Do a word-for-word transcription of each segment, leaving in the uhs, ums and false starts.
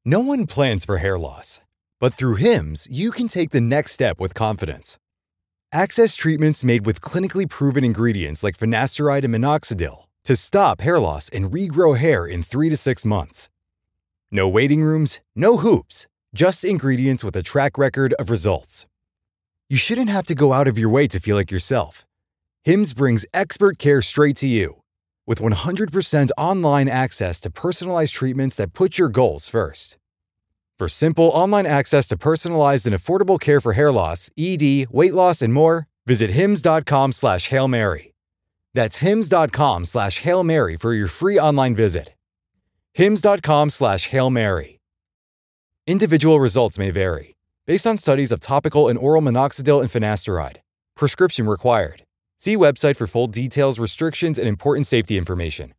No one plans for hair loss, but through Hims, you can take the next step with confidence. Access treatments made with clinically proven ingredients like finasteride and minoxidil to stop hair loss and regrow hair in three to six months. No waiting rooms, no hoops, just ingredients with a track record of results. You shouldn't have to go out of your way to feel like yourself. Hims brings expert care straight to you. With one hundred percent online access to personalized treatments that put your goals first. For simple online access to personalized and affordable care for hair loss, E D, weight loss, and more, visit hims.com slash Hail Mary. That's hims.com slash Hail Mary for your free online visit. hims.com slash Hail Mary. Individual results may vary, based on studies of topical and oral minoxidil and finasteride. Prescription required. See website for full details, restrictions, and important safety information.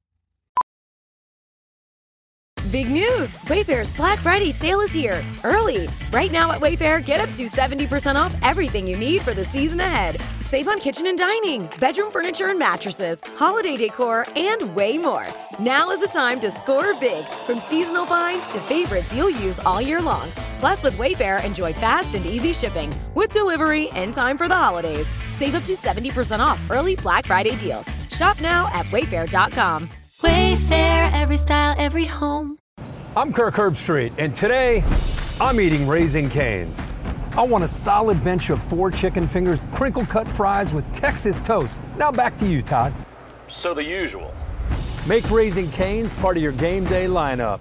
Big news! Wayfair's Black Friday sale is here, early. Right now at Wayfair, get up to seventy percent off everything you need for the season ahead. Save on kitchen and dining, bedroom furniture and mattresses, holiday decor, and way more. Now is the time to score big, from seasonal finds to favorites you'll use all year long. Plus, with Wayfair, enjoy fast and easy shipping, with delivery in time for the holidays. Save up to seventy percent off early Black Friday deals. Shop now at wayfair dot com. Wayfair, every style, every home. I'm Kirk Herbstreit, and today I'm eating Raising Cane's. I want a solid bench of four chicken fingers, crinkle cut fries with Texas toast. Now back to you, Todd. So the usual. Make Raising Cane's part of your game day lineup.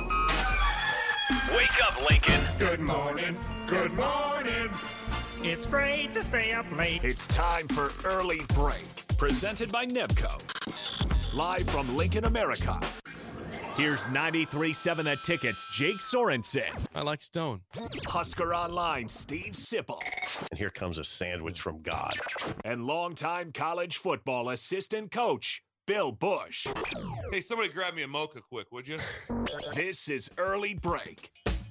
Wake up, Lincoln. Good morning. Good morning. It's great to stay up late. It's time for Early Break, presented by Nebco. Live from Lincoln, America. Here's ninety-three point seven The Ticket's Jake Sorensen. I like Stone. Husker Online, Steve Sipple. And here comes a sandwich from God. And longtime college football assistant coach, Bill Bush. Hey, somebody grab me a mocha quick, would you? This is Early Break.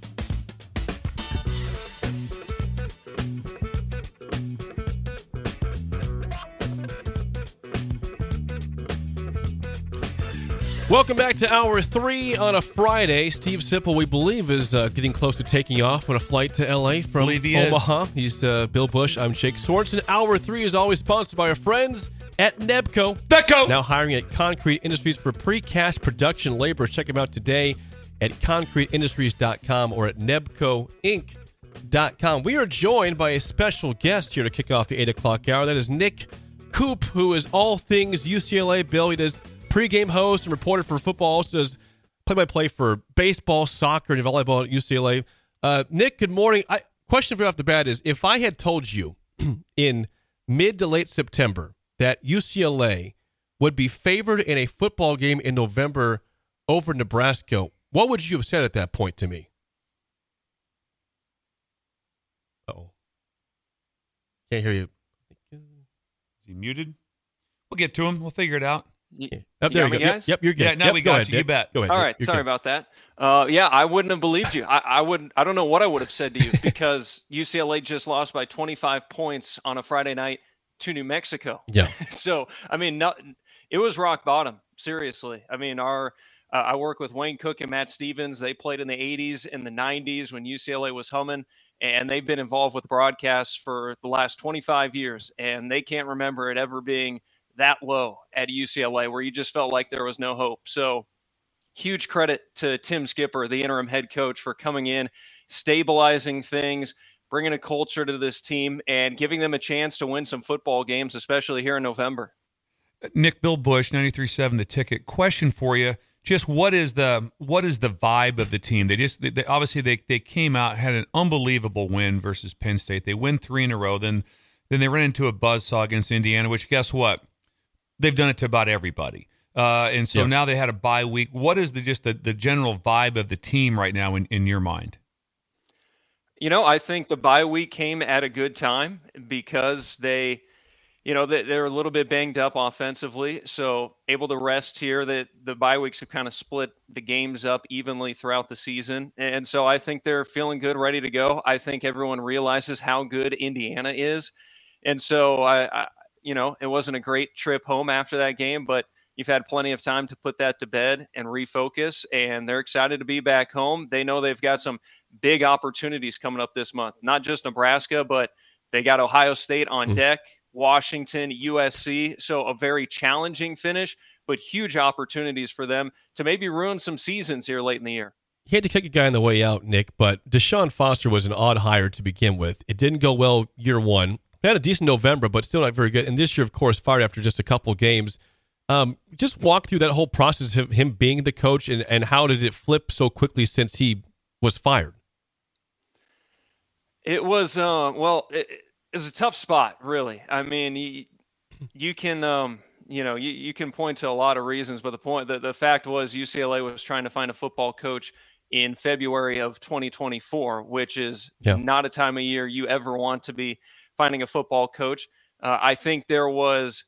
Welcome back to Hour three on a Friday. Steve Sipple, we believe, is uh, getting close to taking off on a flight to L A from he Omaha. Is. He's uh, Bill Bush. I'm Jake Sorensen. Hour three is always sponsored by our friends at Nebco. Nebco! Now hiring at Concrete Industries for precast production labor. Check them out today at concrete industries dot com or at nebco inc dot com. We are joined by a special guest here to kick off the eight o'clock hour. That is Nick Coop, who is all things U C L A. Bill, he does pregame host and reporter for football, also does play-by-play for baseball, soccer, and volleyball at U C L A. Uh, Nick, good morning. I, question for you off the bat is, if I had told you in mid to late September that U C L A would be favored in a football game in November over Nebraska, what would you have said at that point to me? Uh-oh. Can't hear you. Is he muted? We'll get to him. We'll figure it out. You, oh, there you go. Yep, yep, you're good. Yeah, now yep, we go got ahead, you. Nick. You bet. Go ahead. All Nick. right, You're sorry good. about that. Uh, yeah, I wouldn't have believed you. I, I wouldn't. I don't know what I would have said to you because U C L A just lost by twenty-five points on a Friday night to New Mexico. Yeah. So I mean, not, it was rock bottom. Seriously. I mean, our uh, I work with Wayne Cook and Matt Stevens. They played in the eighties and the nineties when U C L A was humming, and they've been involved with broadcasts for the last twenty-five years, and they can't remember it ever being that low at U C L A where you just felt like there was no hope. So huge credit to Tim Skipper, the interim head coach, for coming in, stabilizing things, bringing a culture to this team, and giving them a chance to win some football games, especially here in November. Nick, Bill Bush, ninety-three point seven The Ticket. Question for you. Just what is the what is the vibe of the team? They just they, obviously they they came out, had an unbelievable win versus Penn State. They win three in a row. Then then they ran into a buzzsaw against Indiana, which guess what? They've done it to about everybody. Uh, and so yep. now they had a bye week. What is the just the, the general vibe of the team right now in, in your mind? You know, I think the bye week came at a good time because they, you know, they, they're a little bit banged up offensively. So able to rest here. That the bye weeks have kind of split the games up evenly throughout the season. And so I think they're feeling good, ready to go. I think everyone realizes how good Indiana is. And so I, I you know, it wasn't a great trip home after that game, but you've had plenty of time to put that to bed and refocus, and they're excited to be back home. They know they've got some big opportunities coming up this month, not just Nebraska, but they got Ohio State on mm-hmm. deck, Washington, U S C. So a very challenging finish, but huge opportunities for them to maybe ruin some seasons here late in the year. He had to kick a guy on the way out, Nick, but Deshaun Foster was an odd hire to begin with. It didn't go well year one. He had a decent November, but still not very good. And this year, of course, fired after just a couple games. Um, just walk through that whole process of him being the coach, and, and how did it flip so quickly since he was fired? It was, uh, well, it, it was a tough spot, really. I mean, you, you can, um, you know, you, you can point to a lot of reasons, but the point, the, the fact was U C L A was trying to find a football coach in February of twenty twenty-four, which is yeah. not a time of year you ever want to be finding a football coach. Uh, I think there was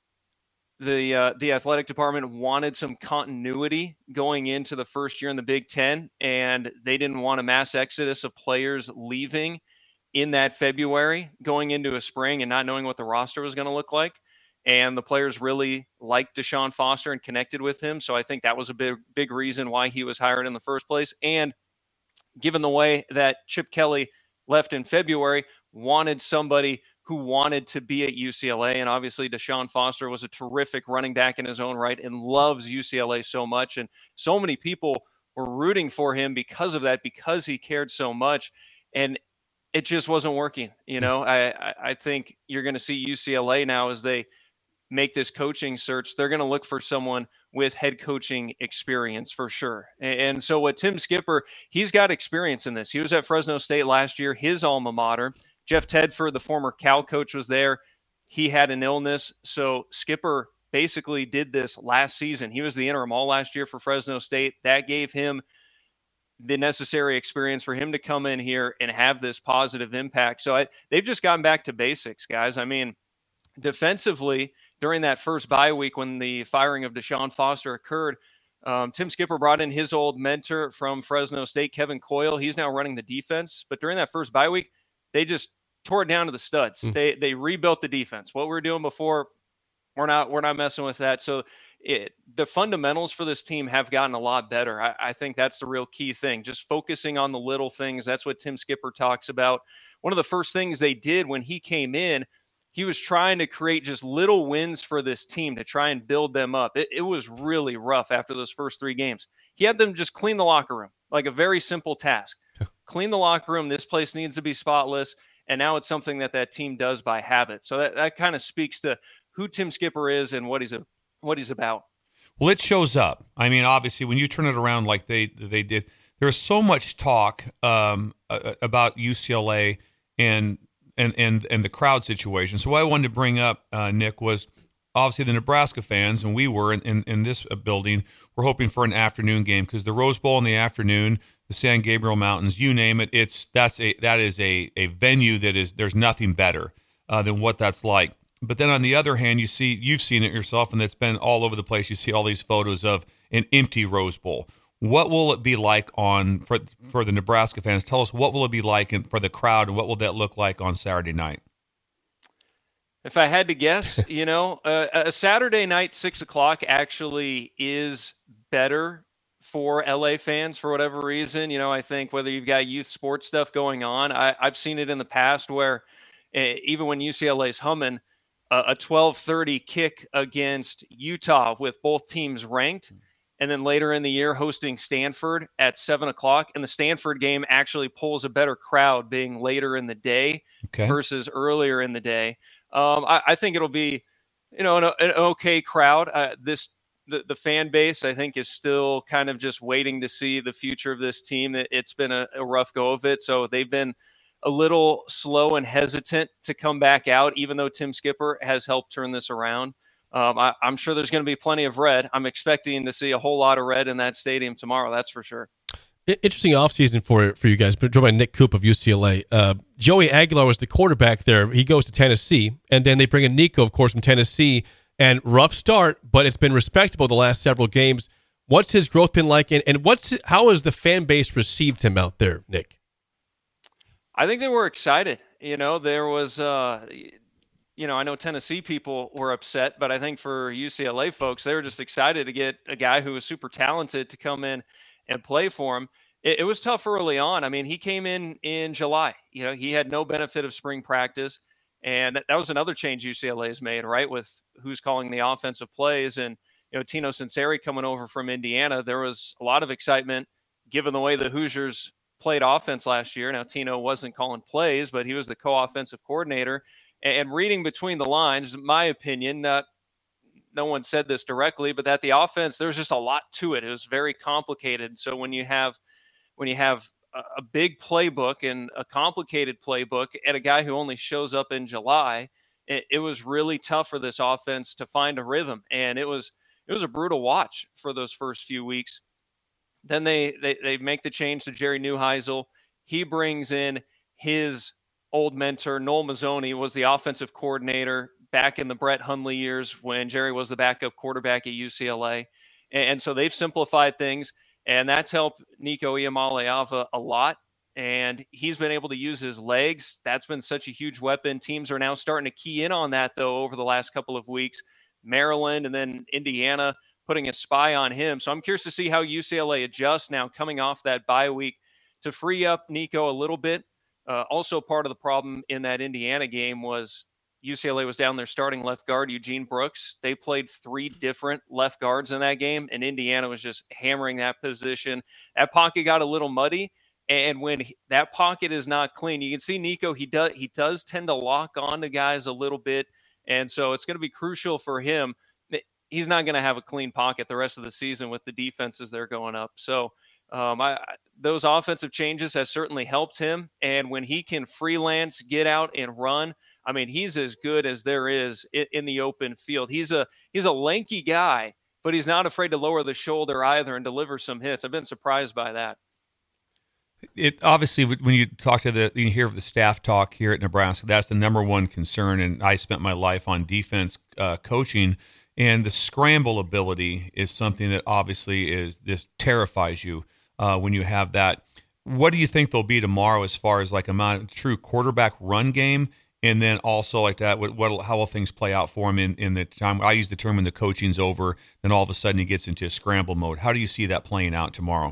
the uh, the athletic department wanted some continuity going into the first year in the Big Ten, and they didn't want a mass exodus of players leaving in that February, going into a spring and not knowing what the roster was going to look like. And the players really liked Deshaun Foster and connected with him. So I think that was a big, big reason why he was hired in the first place. And given the way that Chip Kelly left in February, wanted somebody who wanted to be at U C L A. And obviously Deshaun Foster was a terrific running back in his own right and loves U C L A so much. And so many people were rooting for him because of that, because he cared so much. And it just wasn't working. You know, I, I think you're going to see U C L A now as they make this coaching search. They're going to look for someone with head coaching experience for sure. And so what Tim Skipper, he's got experience in this. He was at Fresno State last year, his alma mater. Jeff Tedford, the former Cal coach, was there. He had an illness. So Skipper basically did this last season. He was the interim all last year for Fresno State. That gave him the necessary experience for him to come in here and have this positive impact. So I, they've just gotten back to basics, guys. I mean, defensively, during that first bye week when the firing of Deshaun Foster occurred, um, Tim Skipper brought in his old mentor from Fresno State, Kevin Coyle. He's now running the defense. But during that first bye week, they just tore it down to the studs. Mm. They they rebuilt the defense. What we were doing before, we're not we're not messing with that. So it, the fundamentals for this team have gotten a lot better. I, I think that's the real key thing. Just focusing on the little things. That's what Tim Skipper talks about. One of the first things they did when he came in, he was trying to create just little wins for this team to try and build them up. It, it was really rough after those first three games. He had them just clean the locker room, like a very simple task. Clean the locker room. This place needs to be spotless. And now it's something that that team does by habit. So that, that kind of speaks to who Tim Skipper is and what he's a, what he's about. Well, it shows up. I mean, obviously, when you turn it around like they they did, there's so much talk um, about U C L A and and and and the crowd situation. So what I wanted to bring up, uh, Nick, was obviously the Nebraska fans, and we were in, in, in this building, we're hoping for an afternoon game because the Rose Bowl in the afternoon, the San Gabriel Mountains, you name it, it's that's a that is a a venue that is there's nothing better uh, than what that's like. But then on the other hand, you see you've seen it yourself, and it's been all over the place. You see all these photos of an empty Rose Bowl. What will it be like on for for the Nebraska fans? Tell us, what will it be like in, for the crowd, and what will that look like on Saturday night? If I had to guess, you know, uh, a Saturday night six o'clock actually is better for L A fans for whatever reason. You know, I think whether you've got youth sports stuff going on, I, I've seen it in the past where uh, even when U C L A's humming, uh, a twelve thirty kick against Utah with both teams ranked. And then later in the year, hosting Stanford at seven o'clock. And the Stanford game actually pulls a better crowd being later in the day okay. versus earlier in the day. Um, I, I think it'll be, you know, an, an okay crowd. Uh, this the, the fan base, I think, is still kind of just waiting to see the future of this team. It, it's been a, a rough go of it. So they've been a little slow and hesitant to come back out, even though Tim Skipper has helped turn this around. Um, I, I'm sure there's going to be plenty of red. I'm expecting to see a whole lot of red in that stadium tomorrow. That's for sure. Interesting offseason for for you guys. But driven by Nick Coop of U C L A. Uh, Joey Aguilar was the quarterback there. He goes to Tennessee, and then they bring in Nico, of course, from Tennessee. And rough start, but it's been respectable the last several games. What's his growth been like, and, and what's how has the fan base received him out there, Nick? I think they were excited. You know, there was. Uh, you know, I know Tennessee people were upset, but I think for U C L A folks, they were just excited to get a guy who was super talented to come in and play for him. It, it was tough early on. I mean, he came in in July. You know, he had no benefit of spring practice. And that, that was another change U C L A's made, right, with who's calling the offensive plays. And, you know, Tino Sinceri coming over from Indiana, there was a lot of excitement given the way the Hoosiers played offense last year. Now, Tino wasn't calling plays, but he was the co-offensive coordinator. And reading between the lines, my opinion, not, no one said this directly, but that the offense, there's just a lot to it. It was very complicated. So when you have when you have a, a big playbook and a complicated playbook and a guy who only shows up in July, it, it was really tough for this offense to find a rhythm. And it was it was a brutal watch for those first few weeks. Then they they, they make the change to Jerry Neuheisel. He brings in his old mentor, Noel Mazzoni, was the offensive coordinator back in the Brett Hundley years when Jerry was the backup quarterback at U C L A. And so they've simplified things, and that's helped Nico Iamaleava a lot. And he's been able to use his legs. That's been such a huge weapon. Teams are now starting to key in on that, though, over the last couple of weeks. Maryland and then Indiana putting a spy on him. So I'm curious to see how U C L A adjusts now coming off that bye week to free up Nico a little bit. Uh, also, part of the problem in that Indiana game was U C L A was down their starting left guard, Eugene Brooks. They played three different left guards in that game, and Indiana was just hammering that position. That pocket got a little muddy, and when he, that pocket is not clean, you can see Nico, he does, he does tend to lock on to guys a little bit, and so it's going to be crucial for him. He's not going to have a clean pocket the rest of the season with the defenses they're going up. So um, I, those offensive changes have certainly helped him. And when he can freelance, get out and run, I mean, he's as good as there is in, in the open field. He's a he's a lanky guy, but he's not afraid to lower the shoulder either and deliver some hits. I've been surprised by that. It obviously, when you talk to the, you hear the staff talk here at Nebraska, that's the number one concern. And I spent my life on defense uh, coaching. And the scramble ability is something that obviously is this terrifies you uh, when you have that. What do you think they'll be tomorrow as far as like a true quarterback run game, and then also like that? What, what how will things play out for him in, in the time? I use the term when the coaching's over, then all of a sudden he gets into a scramble mode. How do you see that playing out tomorrow?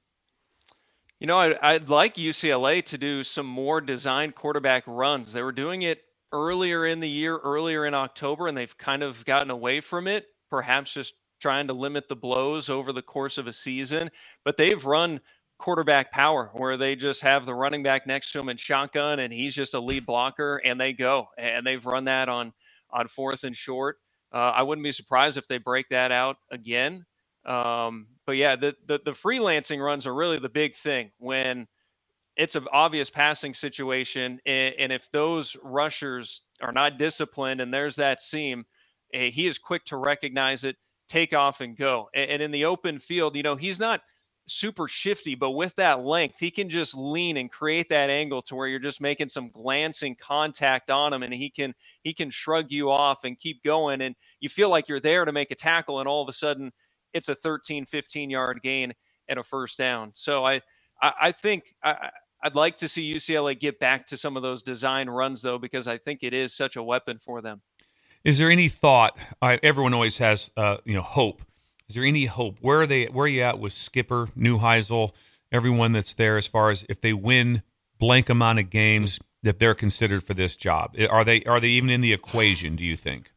You know, I'd, I'd like U C L A to do some more designed quarterback runs. They were doing it earlier in the year, earlier in October, and they've kind of gotten away from it, perhaps just trying to limit the blows over the course of a season. But they've run quarterback power where they just have the running back next to him in shotgun, and he's just a lead blocker, and they go. And they've run that on, on fourth and short. Uh, I wouldn't be surprised if they break that out again. Um, but, yeah, the, the the freelancing runs are really the big thing when – it's an obvious passing situation. And if those rushers are not disciplined and there's that seam, he is quick to recognize it, take off and go. And in the open field, you know, he's not super shifty, but with that length, he can just lean and create that angle to where you're just making some glancing contact on him. And he can, he can shrug you off and keep going. And you feel like you're there to make a tackle. And all of a sudden it's a thirteen, fifteen yard gain and a first down. So I, I, I think I, I'd like to see U C L A get back to some of those design runs, though, because I think it is such a weapon for them. Is there any thought? I, everyone always has, uh, you know, hope. Is there any hope? Where are they? Where are you at with Skipper, Neuheisel, everyone that's there? As far as if they win blank amount of games, that they're considered for this job? Are they? Are they even in the equation? Do you think?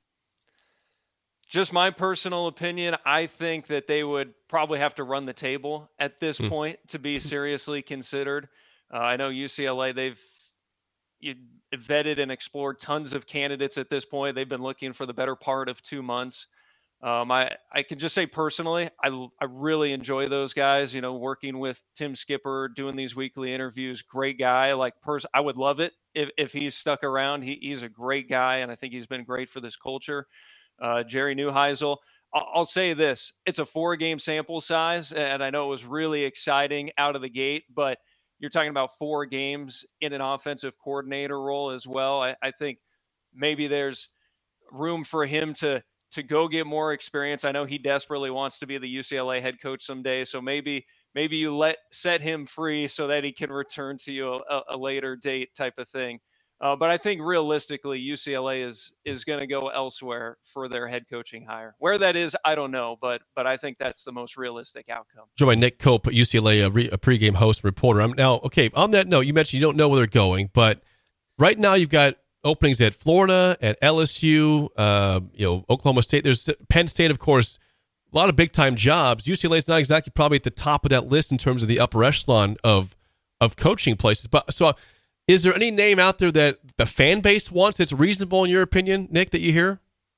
Just my personal opinion, I think that they would probably have to run the table at this mm. point to be seriously considered. Uh, I know U C L A, they've you, vetted and explored tons of candidates at this point. They've been looking for the better part of two months. Um, I, I can just say personally, I, I really enjoy those guys, you know, working with Tim Skipper, doing these weekly interviews, great guy. Like pers- I would love it if, if he's stuck around. He, he's a great guy, and I think he's been great for this culture. Uh, Jerry Neuheisel, I'll, I'll say this, it's a four-game sample size, and I know it was really exciting out of the gate, but you're talking about four games in an offensive coordinator role as well. I, I think maybe there's room for him to to go get more experience. I know he desperately wants to be the U C L A head coach someday, so maybe maybe you let set him free so that he can return to you a, a later date type of thing. Uh, but I think realistically, U C L A is is going to go elsewhere for their head coaching hire. Where that is, I don't know, but but I think that's the most realistic outcome. Joined by Nick Cope, U C L A, a, re, a pregame host, reporter. I'm now okay. On that note, you mentioned you don't know where they're going, but right now you've got openings at Florida, at L S U, uh, you know, Oklahoma State. There's Penn State, of course. A lot of big time jobs. U C L A is not exactly probably at the top of that list in terms of the upper echelon of of coaching places. But so. Is there any name out there that the fan base wants that's reasonable in your opinion, Nick, that you hear?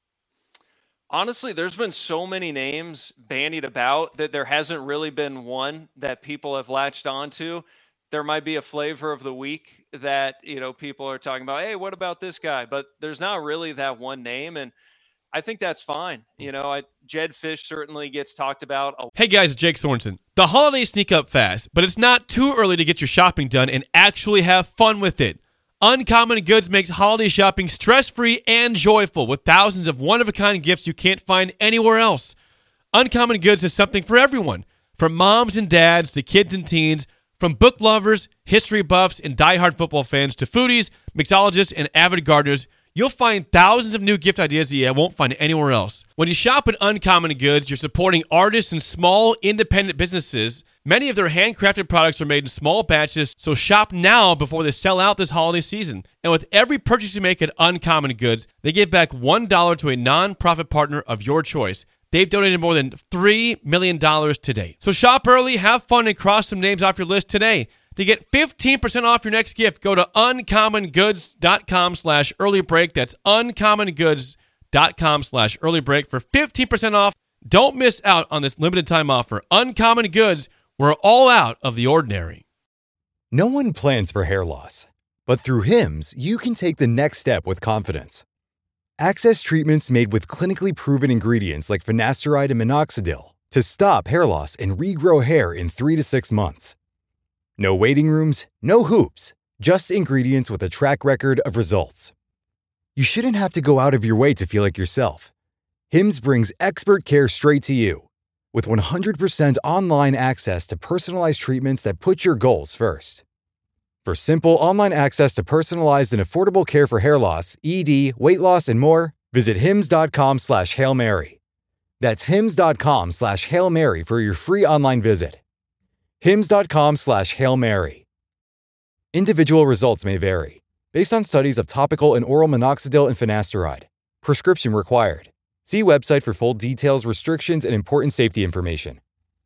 Honestly, there's been so many names bandied about that there hasn't really been one that people have latched onto. There might be a flavor of the week that, you know, people are talking about, hey, what about this guy? But there's not really that one name, and I think that's fine. You know, I, Jed Fish certainly gets talked about. A- hey, guys, it's Jake Sorensen. The holidays sneak up fast, but it's not too early to get your shopping done and actually have fun with it. Uncommon Goods makes holiday shopping stress-free and joyful with thousands of one-of-a-kind gifts you can't find anywhere else. Uncommon Goods has something for everyone, from moms and dads to kids and teens, from book lovers, history buffs, and diehard football fans to foodies, mixologists, and avid gardeners. You'll find thousands of new gift ideas that you won't find anywhere else. When you shop at Uncommon Goods, you're supporting artists and small, independent businesses. Many of their handcrafted products are made in small batches, so shop now before they sell out this holiday season. And with every purchase you make at Uncommon Goods, they give back one dollar to a non-profit partner of your choice. They've donated more than three million dollars to date. So shop early, have fun, and cross some names off your list today. To get fifteen percent off your next gift, go to uncommongoods.com slash early break. That's uncommongoods.com slash early break for fifteen percent off. Don't miss out on this limited time offer. Uncommon Goods, we're all out of the ordinary. No one plans for hair loss, but through Hims, you can take the next step with confidence. Access treatments made with clinically proven ingredients like finasteride and minoxidil to stop hair loss and regrow hair in three to six months. No waiting rooms, no hoops, just ingredients with a track record of results. You shouldn't have to go out of your way to feel like yourself. Hims brings expert care straight to you. With one hundred percent online access to personalized treatments that put your goals first. For simple online access to personalized and affordable care for hair loss, E D, weight loss, and more, visit hims.com slash Hail Mary. That's hims.com slash Hail Mary for your free online visit. hims.com slash Hail Mary. Individual results may vary, based on studies of topical and oral minoxidil and finasteride. Prescription required. See website for full details, restrictions, and important safety information.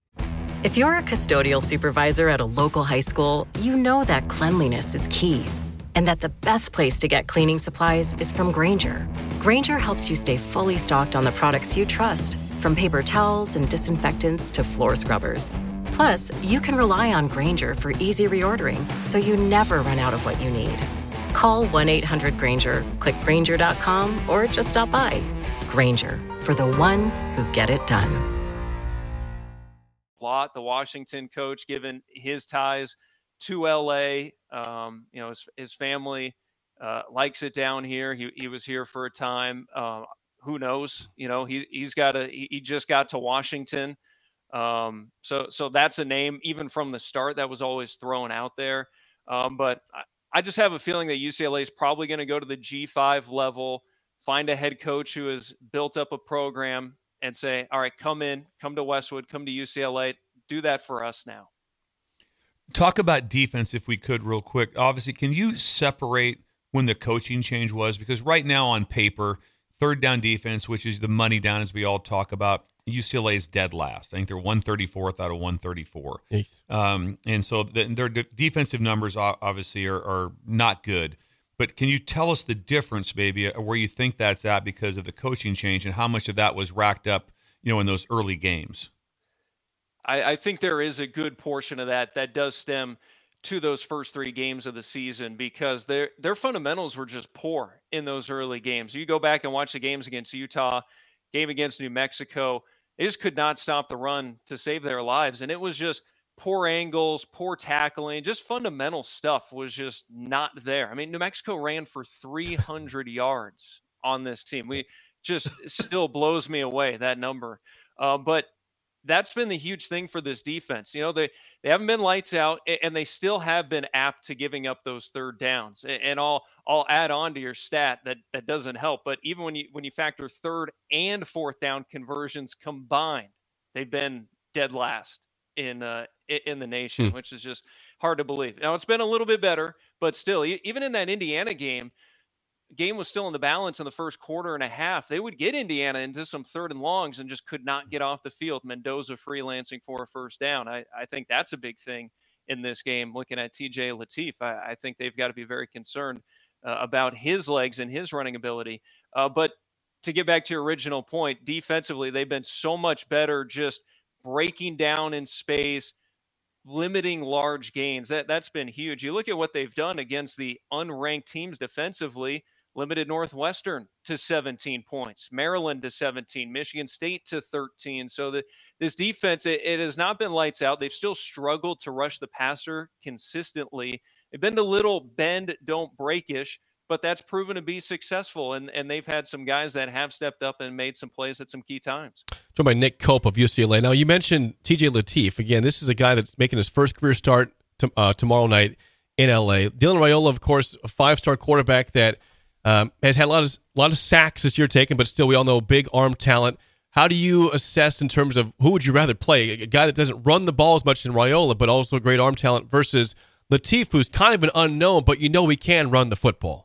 If you're a custodial supervisor at a local high school, you know that cleanliness is key, and that the best place to get cleaning supplies is from Grainger. Grainger helps you stay fully stocked on the products you trust, from paper towels and disinfectants to floor scrubbers. Plus, you can rely on Grainger for easy reordering, so you never run out of what you need. Call one eight hundred Grainger, click Grainger dot com, or just stop by. Grainger, for the ones who get it done. Lot, the Washington coach, given his ties to L A, um, you know, his, his family uh, likes it down here. He he was here for a time. Uh, who knows? You know, he he's got a he, he just got to Washington. Um, so, so that's a name, even from the start, that was always thrown out there. Um, but I, I just have a feeling that U C L A is probably going to go to the G five level, find a head coach who has built up a program and say, all right, come in, come to Westwood, come to U C L A, do that for us now. Talk about defense if we could real quick. Obviously, can you separate when the coaching change was? Because right now on paper, third down defense, which is the money down as we all talk about, U C L A is dead last. I think they're one thirty-fourth out of one thirty-four. Yes. Um, and so the, their de- defensive numbers obviously are, are not good. But can you tell us the difference, maybe, where you think that's at because of the coaching change and how much of that was racked up, you know, in those early games? I, I think there is a good portion of that that does stem to those first three games of the season because their their fundamentals were just poor in those early games. You go back and watch the games against Utah, game against New Mexico, they just could not stop the run to save their lives. And it was just poor angles, poor tackling, just fundamental stuff was just not there. I mean, New Mexico ran for three hundred yards on this team. We just still blows me away, that number. Uh, but that's been the huge thing for this defense. You know, they, they haven't been lights out, and they still have been apt to giving up those third downs. And I'll I'll add on to your stat that that doesn't help. But even when you when you factor third and fourth down conversions combined, they've been dead last in uh, in the nation, hmm. which is just hard to believe. Now, it's been a little bit better, but still, even in that Indiana game, game was still in the balance in the first quarter and a half. They would get Indiana into some third and longs and just could not get off the field. Mendoza freelancing for a first down. I, I think that's a big thing in this game. Looking at T J Lateef, I, I think they've got to be very concerned uh, about his legs and his running ability. Uh, but to get back to your original point, defensively, they've been so much better just breaking down in space, limiting large gains. That, that's been huge. You look at what they've done against the unranked teams defensively. Limited Northwestern to seventeen points, Maryland to seventeen, Michigan State to thirteen. So the, this defense, it, it has not been lights out. They've still struggled to rush the passer consistently. They've been a little bend, don't break-ish, but that's proven to be successful. And, and they've had some guys that have stepped up and made some plays at some key times. Joined by Nick Cope of U C L A. Now, you mentioned T J Lateef. Again, this is a guy that's making his first career start to, uh, tomorrow night in L A. Dylan Raiola, of course, a five-star quarterback that Um, has had a lot of a lot of sacks this year taken, but still we all know big arm talent. How do you assess in terms of who would you rather play? A guy that doesn't run the ball as much as Raiola, but also great arm talent versus Lateef, who's kind of an unknown, but you know he can run the football.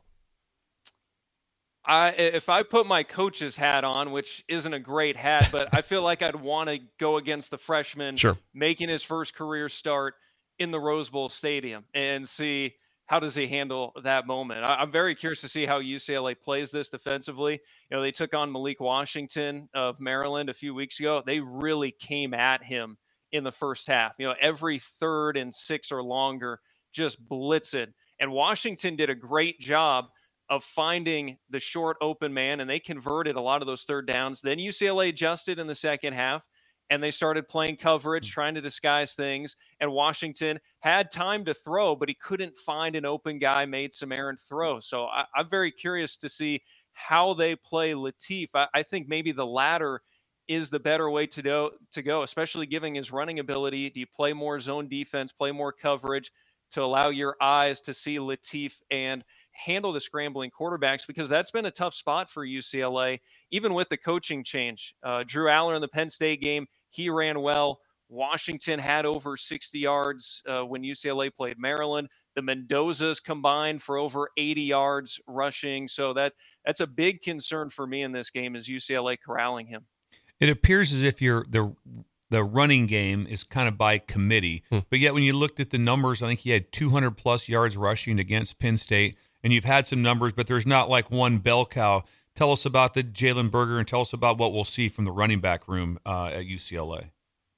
I, if I put my coach's hat on, which isn't a great hat, but I feel like I'd want to go against the freshman sure. making his first career start in the Rose Bowl Stadium and see how does he handle that moment? I'm very curious to see how U C L A plays this defensively. You know, they took on Malik Washington of Maryland a few weeks ago. They really came at him in the first half. You know, every third and six or longer, just blitzed. And Washington did a great job of finding the short open man, and they converted a lot of those third downs. Then U C L A adjusted in the second half, and they started playing coverage, trying to disguise things. And Washington had time to throw, but he couldn't find an open guy, made some errant throws. So I, I'm very curious to see how they play Lateef. I, I think maybe the latter is the better way to, do, to go, especially given his running ability. Do you play more zone defense, play more coverage to allow your eyes to see Lateef and handle the scrambling quarterbacks? Because that's been a tough spot for U C L A, even with the coaching change. Uh, Drew Aller in the Penn State game, he ran well. Washington had over sixty yards uh, when U C L A played Maryland. The Mendozas combined for over eighty yards rushing. So that that's a big concern for me in this game, is U C L A corralling him. It appears as if you're the the running game is kind of by committee. Hmm. But yet when you looked at the numbers, I think he had two hundred plus yards rushing against Penn State. And you've had some numbers, but there's not like one bell cow. Tell us about the Jalen Berger, and tell us about what we'll see from the running back room uh, at U C L A.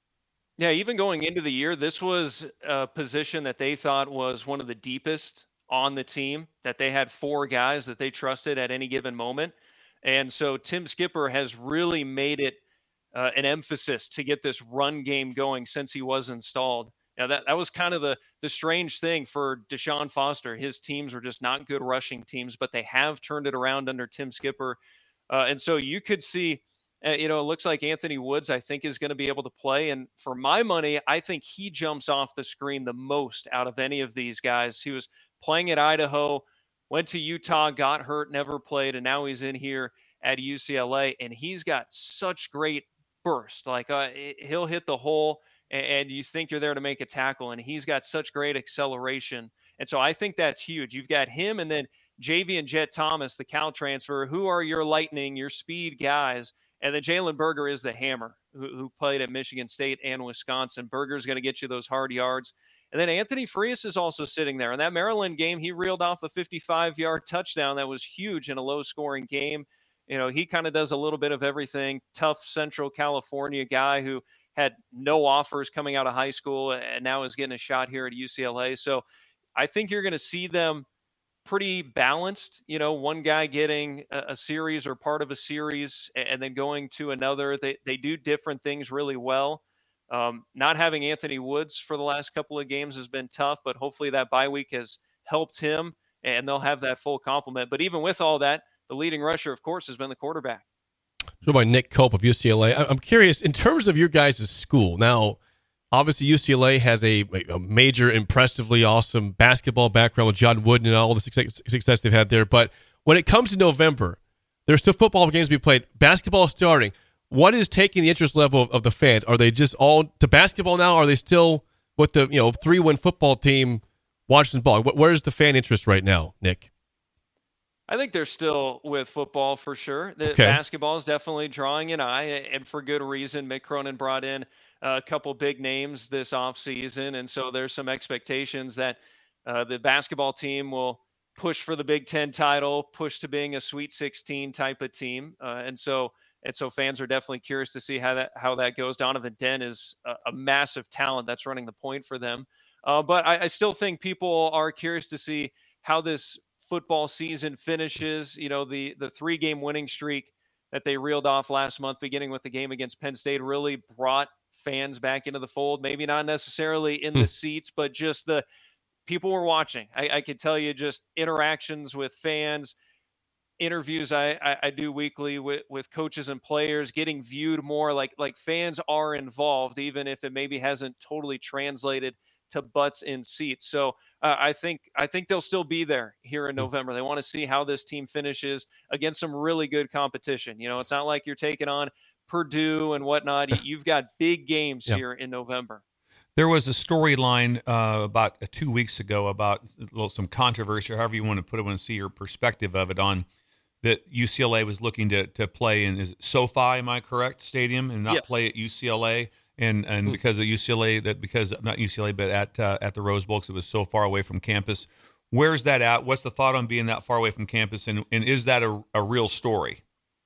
Yeah, even going into the year, this was a position that they thought was one of the deepest on the team, that they had four guys that they trusted at any given moment. And so Tim Skipper has really made it uh, an emphasis to get this run game going since he was installed. Now, that, that was kind of the, the strange thing for Deshaun Foster. His teams were just not good rushing teams, but they have turned it around under Tim Skipper. Uh, and so you could see, uh, you know, it looks like Anthony Woods, I think, is going to be able to play. And for my money, I think he jumps off the screen the most out of any of these guys. He was playing at Idaho, went to Utah, got hurt, never played, and now he's in here at U C L A. And he's got such great burst. Like uh, he'll hit the hole, and you think you're there to make a tackle, and he's got such great acceleration. And so I think that's huge. You've got him, and then Javian Jet Thomas, the Cal transfer, who are your lightning, your speed guys. And then Jalen Berger is the hammer, who, who played at Michigan State and Wisconsin. Berger's going to get you those hard yards. And then Anthony Frias is also sitting there. In that Maryland game, he reeled off a fifty-five-yard touchdown that was huge in a low-scoring game. You know, he kind of does a little bit of everything. Tough Central California guy who had no offers coming out of high school and now is getting a shot here at U C L A. So I think you're going to see them pretty balanced, you know, one guy getting a, a series or part of a series and then going to another. They they do different things really well. Um, not having Anthony Woods for the last couple of games has been tough, but hopefully that bye week has helped him and they'll have that full complement. But even with all that, the leading rusher, of course, has been the quarterback. So by Nick Cope of U C L A. I'm curious, in terms of your guys' school, now, obviously U C L A has a, a major, impressively awesome basketball background with John Wooden and all the success, success they've had there. But when it comes to November, there's still football games to be played. Basketball starting. What is taking the interest level of, of the fans? Are they just all to basketball now? Or are they still with the you know three-win football team watching ball? Where's the fan interest right now, Nick? I think they're still with football for sure. The okay. Basketball is definitely drawing an eye, and for good reason. Mick Cronin brought in a couple big names this offseason, and so there's some expectations that uh, the basketball team will push for the Big Ten title, push to being a Sweet sixteen type of team, uh, and so and so fans are definitely curious to see how that how that goes. Donovan Dent is a, a massive talent that's running the point for them, uh, but I, I still think people are curious to see how this football season finishes. You know, the the three game winning streak that they reeled off last month, beginning with the game against Penn State, really brought fans back into the fold. Maybe not necessarily in the seats, but just the people were watching. I, I could tell you just interactions with fans, interviews I, I, I do weekly with, with coaches and players, getting viewed more like like fans are involved, even if it maybe hasn't totally translated to butts in seats. So uh, I think I think they'll still be there here in November. They want to see how this team finishes against some really good competition. You know, it's not like you're taking on Purdue and whatnot. You've got big games yep. here in November. There was a storyline uh, about uh, two weeks ago about well, some controversy, or however you want to put it, want to see your perspective of it on that U C L A was looking to to play in is it SoFi, am I correct, stadium, and not yes. play at U C L A. And and mm. because of U C L A, that because not U C L A, but at uh, at the Rose Bowl, because it was so far away from campus. Where's that at? What's the thought on being that far away from campus? And and is that a, a real story?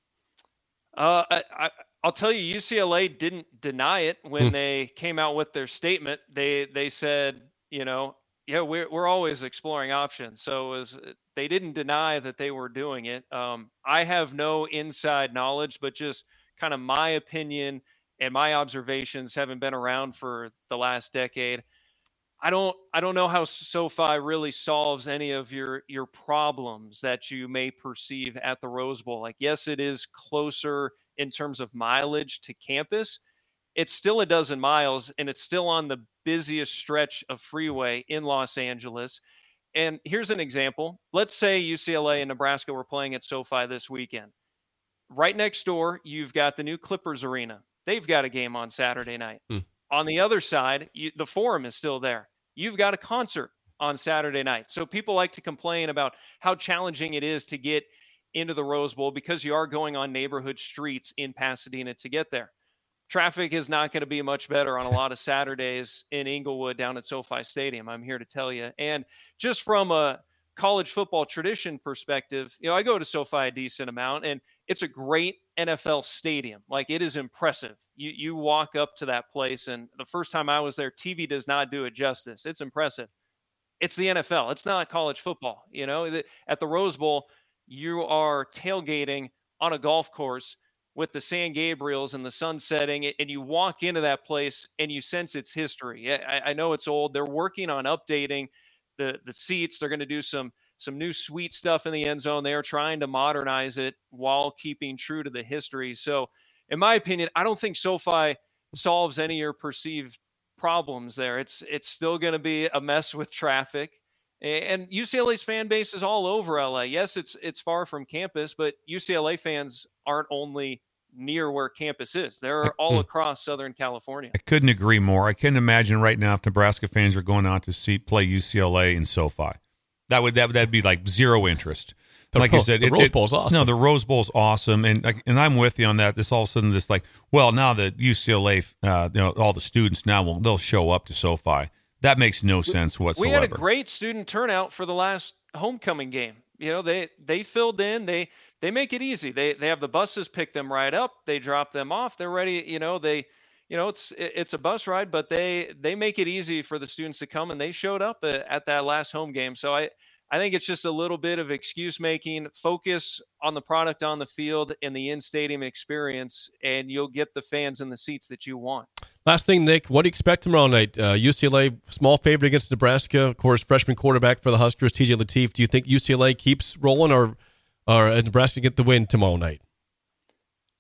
Uh, I, I I'll tell you, U C L A didn't deny it when mm. they came out with their statement. They they said, you know, yeah, we're we're always exploring options. So it was, they didn't deny that they were doing it. Um, I have no inside knowledge, but just kind of my opinion. And my observations, having been around for the last decade, I don't I don't know how SoFi really solves any of your your problems that you may perceive at the Rose Bowl. Like, yes, it is closer in terms of mileage to campus. It's still a dozen miles, and it's still on the busiest stretch of freeway in Los Angeles. And here's an example. Let's say U C L A and Nebraska were playing at SoFi this weekend. Right next door, you've got the new Clippers Arena. They've got a game on Saturday night. Hmm. On the other side, you, the Forum is still there. You've got a concert on Saturday night. So people like to complain about how challenging it is to get into the Rose Bowl because you are going on neighborhood streets in Pasadena to get there. Traffic is not going to be much better on a lot of Saturdays in Inglewood down at SoFi Stadium, I'm here to tell you. And just from a college football tradition perspective, you know, I go to SoFi a decent amount, and it's a great N F L stadium. Like, it is impressive. You you walk up to that place, and the first time I was there, T V does not do it justice. It's impressive. It's the N F L. It's not college football. You know, at the Rose Bowl, you are tailgating on a golf course with the San Gabriels and the sun setting, and you walk into that place and you sense its history. I, I know it's old. They're working on updating the the seats. They're going to do some some new sweet stuff in the end zone. They are trying to modernize it while keeping true to the history. So in my opinion, I don't think SoFi solves any of your perceived problems there. It's it's still going to be a mess with traffic. And U C L A's fan base is all over L A. Yes, it's it's far from campus, but U C L A fans aren't only near where campus is. They're all across Southern California. I couldn't agree more. I couldn't imagine right now if Nebraska fans are going out to see play U C L A in SoFi. That would that would that'd be like zero interest. The like Ro- you said, the it, Rose it, Bowl's awesome. No, the Rose Bowl's awesome, and and I'm with you on that. This all of a sudden, this like, well, now that U C L A, uh, you know, all the students now will they'll show up to SoFi. That makes no sense whatsoever. We had a great student turnout for the last homecoming game. You know, they they filled in. They they make it easy. They they have the buses pick them right up. They drop them off. They're ready. You know, they you know it's it's a bus ride, but they they make it easy for the students to come, and they showed up at, at that last home game. So I. I think it's just a little bit of excuse making. Focus on the product on the field and the in-stadium experience, and you'll get the fans in the seats that you want. Last thing, Nick, what do you expect tomorrow night? Uh, U C L A, small favorite against Nebraska. Of course, freshman quarterback for the Huskers, T J Lateef. Do you think U C L A keeps rolling, or, or Nebraska get the win tomorrow night?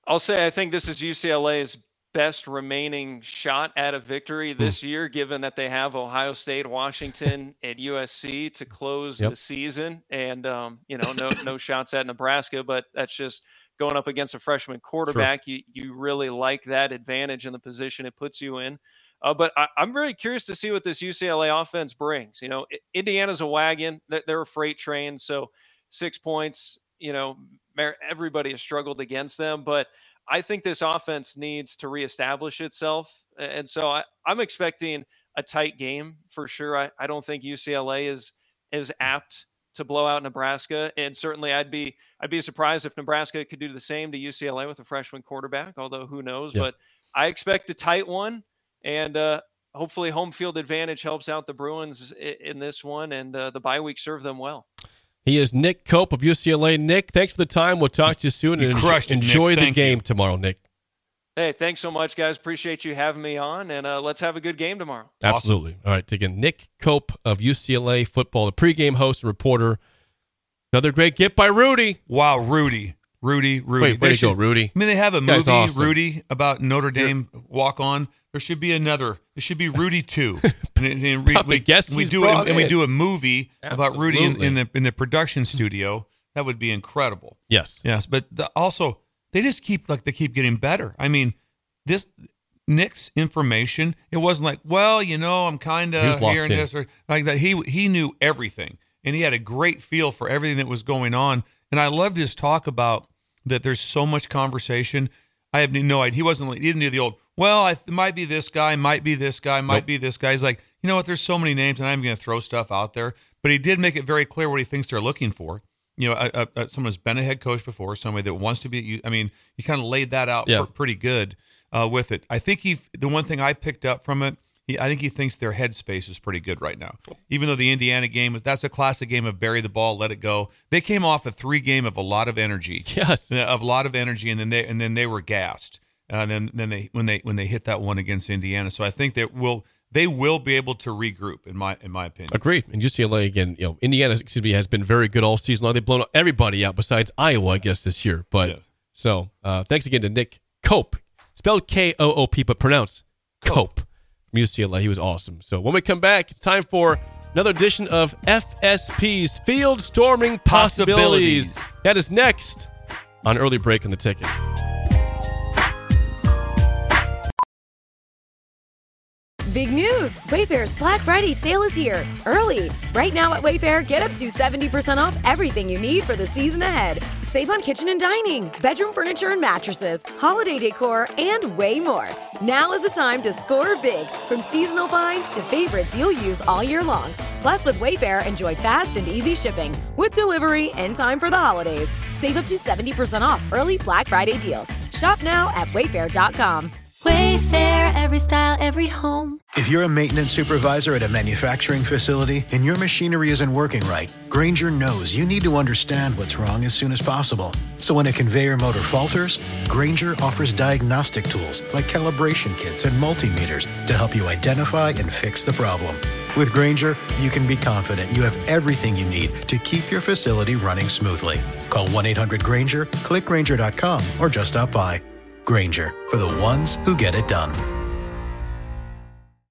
I'll say I think this is U C L A's best remaining shot at a victory this mm. year, given that they have Ohio State, Washington, and U S C to close yep. the season. And, um, you know, no no shots at Nebraska, but that's just going up against a freshman quarterback. Sure. You, you really like that advantage in the position it puts you in. Uh, but I, I'm very curious to see what this U C L A offense brings. You know, Indiana's a wagon. They're a freight train. So six points, you know, everybody has struggled against them. But I think this offense needs to reestablish itself. And so I, I'm expecting a tight game for sure. I, I don't think U C L A is is apt to blow out Nebraska. And certainly I'd be I'd be surprised if Nebraska could do the same to U C L A with a freshman quarterback, although who knows. Yeah. But I expect a tight one. And uh, hopefully home field advantage helps out the Bruins in, in this one. And uh, the bye week served them well. He is Nick Cope of U C L A. Nick, thanks for the time. We'll talk to you soon. You and crushed it, enjoy Nick. the Thank game you. tomorrow, Nick. Hey, thanks so much, guys. Appreciate you having me on, and uh, let's have a good game tomorrow. Absolutely. Awesome. All right, again, Nick Cope of U C L A football, the pregame host and reporter. Another great get by Rudy. Wow, Rudy. Rudy, Rudy. Wait, way to go, Rudy. I mean, they have a Guy's movie, awesome. Rudy, about Notre Dame walk-on. There should be another. There should be Rudy two. And, and, and we, we, guess we he's do it, and in. we do a movie Absolutely. about Rudy in, in the in the production studio. That would be incredible. Yes, yes. But the, also, they just keep like they keep getting better. I mean, this Nick's information. It wasn't like, well, you know, I'm kind of hearing in. this or like that. He he knew everything, and he had a great feel for everything that was going on. And I loved his talk about that. There's so much conversation. I have no idea. He wasn't. He didn't do the old. Well, I, it might be this guy, might be this guy, might nope. be this guy. He's like, you know what? There's so many names, and I'm going to throw stuff out there. But he did make it very clear what he thinks they're looking for. You know, a, a, someone who's been a head coach before, somebody that wants to be. I mean, he kind of laid that out yeah. pretty good uh, with it. I think he. The one thing I picked up from it, he, I think he thinks their headspace is pretty good right now. Even though the Indiana game was, that's a classic game of bury the ball, let it go. They came off a three game of a lot of energy. Yes, of a lot of energy, and then they and then they were gassed. And uh, then, then they when they when they hit that one against Indiana, so I think that will they will be able to regroup in my in my opinion. Agreed. And U C L A again, you know, Indiana, excuse me, has been very good all season long. They've blown everybody out besides Iowa, I guess, this year. But yes. so uh, thanks again to Nick Cope, spelled K O O P, but pronounced Cope from U C L A. He was awesome. So when we come back, it's time for another edition of F S P's Field Storming Possibilities. Possibilities. That is next on Early Break on the Ticket. Big news! Wayfair's Black Friday sale is here, early. Right now at Wayfair, get up to seventy percent off everything you need for the season ahead. Save on kitchen and dining, bedroom furniture and mattresses, holiday decor, and way more. Now is the time to score big, from seasonal finds to favorites you'll use all year long. Plus, with Wayfair, enjoy fast and easy shipping, with delivery in time for the holidays. Save up to seventy percent off early Black Friday deals. Shop now at wayfair dot com. Wayfair, every style, every home. If you're a maintenance supervisor at a manufacturing facility and your machinery isn't working right, Grainger knows you need to understand what's wrong as soon as possible. So when a conveyor motor falters, Grainger offers diagnostic tools like calibration kits and multimeters to help you identify and fix the problem. With Grainger, you can be confident you have everything you need to keep your facility running smoothly. Call one eight hundred Grainger, click Grainger dot com, or just stop by. Grainger, for the ones who get it done.